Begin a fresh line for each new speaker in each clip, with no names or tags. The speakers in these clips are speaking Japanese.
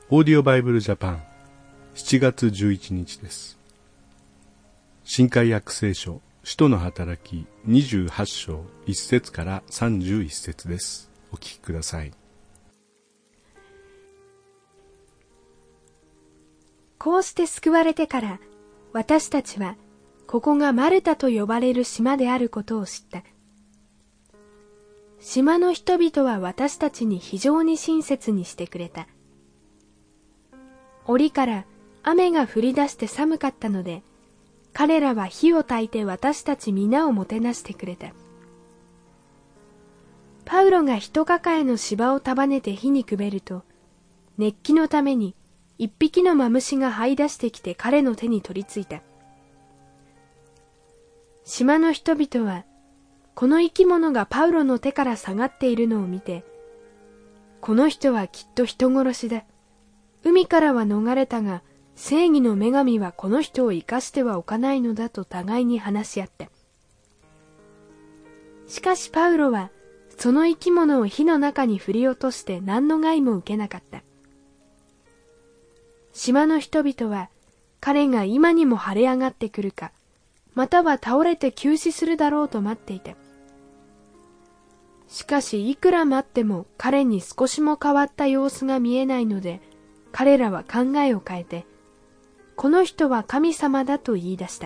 オーディオバイブルジャパン7月11日です。新海約聖書使徒の働き28章1節から31節です。お聞きください。
こうして救われてから私たちはここがマルタと呼ばれる島であることを知った。島の人々は私たちに非常に親切にしてくれた。折から雨が降り出して寒かったので、彼らは火を焚いて私たち皆をもてなしてくれた。パウロが人抱えの芝を束ねて火にくべると、熱気のために一匹のマムシが這い出してきて彼の手に取り付いた。島の人々は、この生き物がパウロの手から下がっているのを見て、この人はきっと人殺しだ。海からは逃れたが、正義の女神はこの人を生かしてはおかないのだと互いに話し合った。しかしパウロは、その生き物を火の中に振り落として何の害も受けなかった。島の人々は、彼が今にも腫れ上がってくるか、または倒れて急死するだろうと待っていた。しかしいくら待っても彼に少しも変わった様子が見えないので、彼らは考えを変えて、この人は神様だと言い出した。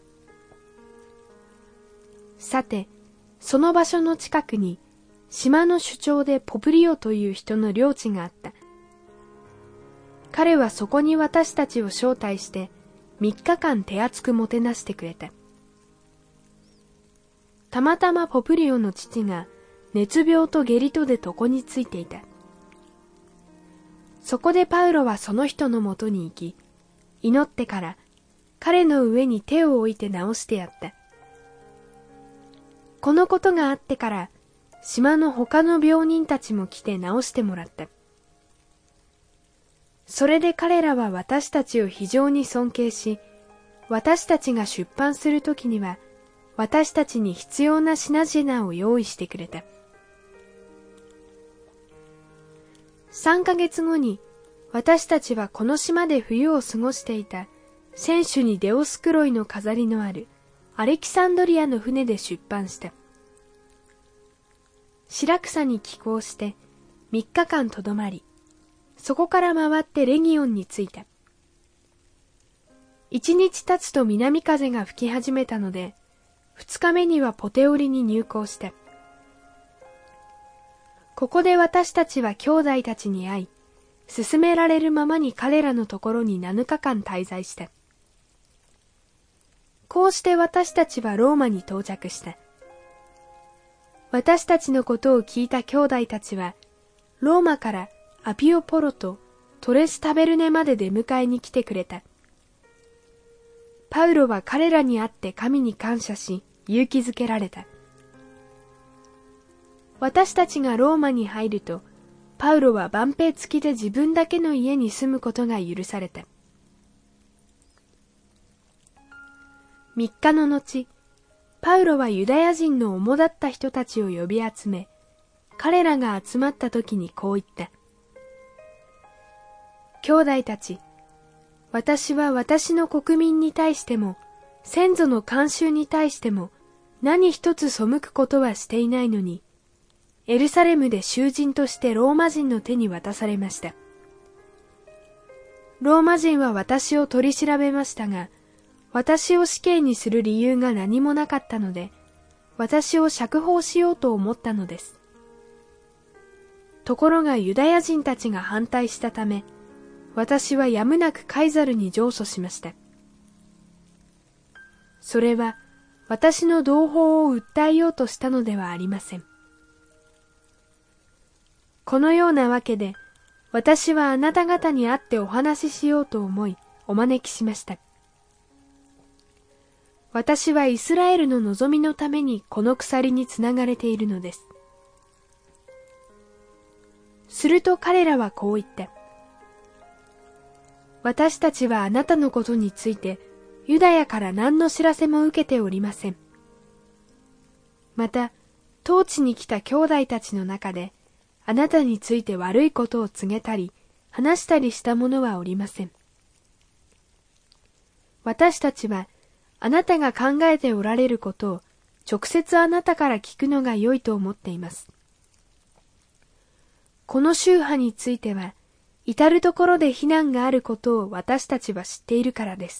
さて、その場所の近くに、島の首長でポプリオという人の領地があった。彼はそこに私たちを招待して、3日間手厚くもてなしてくれた。たまたまポプリオの父が、熱病と下痢とで床についていた。そこでパウロはその人のもとに行き、祈ってから彼の上に手を置いて治してやった。このことがあってから島の他の病人たちも来て治してもらった。それで彼らは私たちを非常に尊敬し、私たちが出版するときには私たちに必要な品々を用意してくれた。3ヶ月後に私たちはこの島で冬を過ごしていた船首にデオスクロイの飾りのあるアレキサンドリアの船で出版した。シラクサに寄港して3日間とどまり、そこから回ってレギオンに着いた。1日経つと南風が吹き始めたので、2日目にはポテオリに入港した。ここで私たちは兄弟たちに会い、勧められるままに彼らのところに7日間滞在した。こうして私たちはローマに到着した。私たちのことを聞いた兄弟たちは、ローマからアピオポロとトレスタベルネまで出迎えに来てくれた。パウロは彼らに会って神に感謝し、勇気づけられた。私たちがローマに入ると、パウロは万兵付きで自分だけの家に住むことが許された。3日の後、パウロはユダヤ人の主だった人たちを呼び集め、彼らが集まった時にこう言った。兄弟たち、私は私の国民に対しても、先祖の慣習に対しても、何一つ背くことはしていないのに、エルサレムで囚人としてローマ人の手に渡されました。ローマ人は私を取り調べましたが、私を死刑にする理由が何もなかったので、私を釈放しようと思ったのです。ところがユダヤ人たちが反対したため、私はやむなくカイザルに上訴しました。それは私の同胞を訴えようとしたのではありません。このようなわけで、私はあなた方に会ってお話ししようと思い、お招きしました。私はイスラエルの望みのためにこの鎖につながれているのです。すると彼らはこう言った。私たちはあなたのことについて、ユダヤから何の知らせも受けておりません。また、当地に来た兄弟たちの中で、あなたについて悪いことを告げたり、 話したりした者はおりません。私たちはあなたが考えておられることを直接あなたから聞くのが良いと思っています。この宗派については、至るところで非難があることを私たちは知っているからです。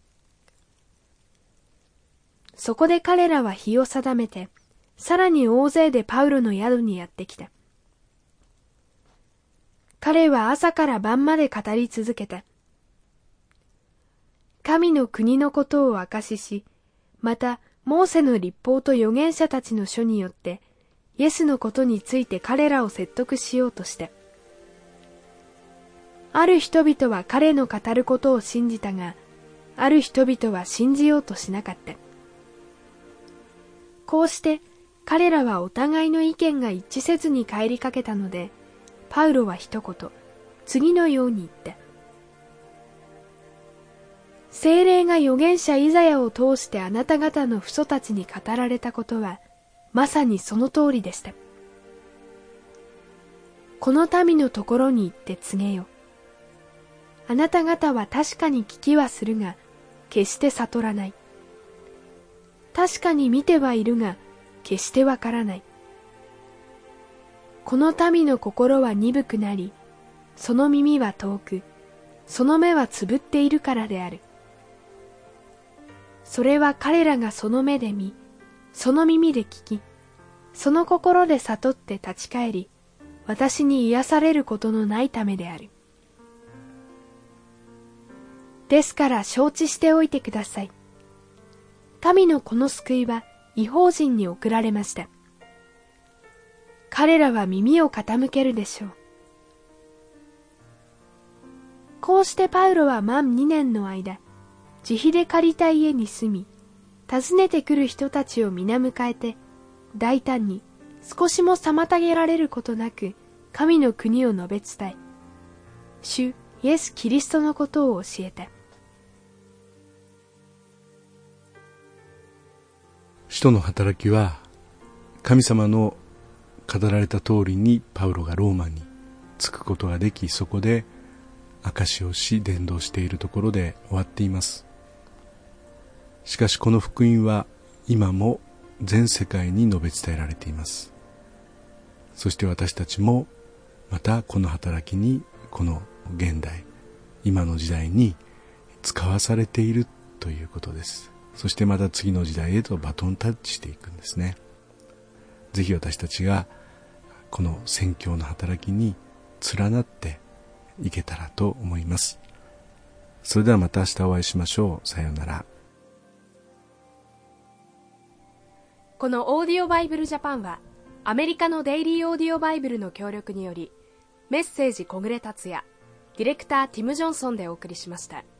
そこで彼らは日を定めて、さらに大勢でパウロの宿にやってきた。彼は朝から晩まで語り続けた。神の国のことを証しし、またモーセの律法と預言者たちの書によって、イエスのことについて彼らを説得しようとした。ある人々は彼の語ることを信じたが、ある人々は信じようとしなかった。こうして彼らはお互いの意見が一致せずに帰りかけたので、パウロは一言、次のように言った。聖霊が預言者イザヤを通してあなた方の父祖たちに語られたことは、まさにその通りでした。この民のところに行って告げよ。あなた方は確かに聞きはするが、決して悟らない。確かに見てはいるが、決してわからない。この民の心は鈍くなり、その耳は遠く、その目はつぶっているからである。それは彼らがその目で見、その耳で聞き、その心で悟って立ち返り、私に癒されることのないためである。ですから承知しておいてください。神のこの救いは異邦人に送られました。彼らは耳を傾けるでしょう。こうしてパウロは満2年の間、自費で借りた家に住み、訪ねてくる人たちを皆迎えて、大胆に少しも妨げられることなく、神の国を述べ伝え、主イエス・キリストのことを教えた。
使徒の働きは、神様の語られた通りにパウロがローマに着くことができ、そこで証しをし伝道しているところで終わっています。しかしこの福音は今も全世界に述べ伝えられています。そして私たちもまたこの働きに、この現代、今の時代に使わされているということです。そしてまた次の時代へとバトンタッチしていくんですね。ぜひ私たちがこの宣教の働きに連なっていけたらと思います。それではまた明日お会いしましょう。さようなら。
このオーディオバイブルジャパンはアメリカのデイリーオーディオバイブルの協力により、メッセージ小暮達也、ディレクターティム・ジョンソンでお送りしました。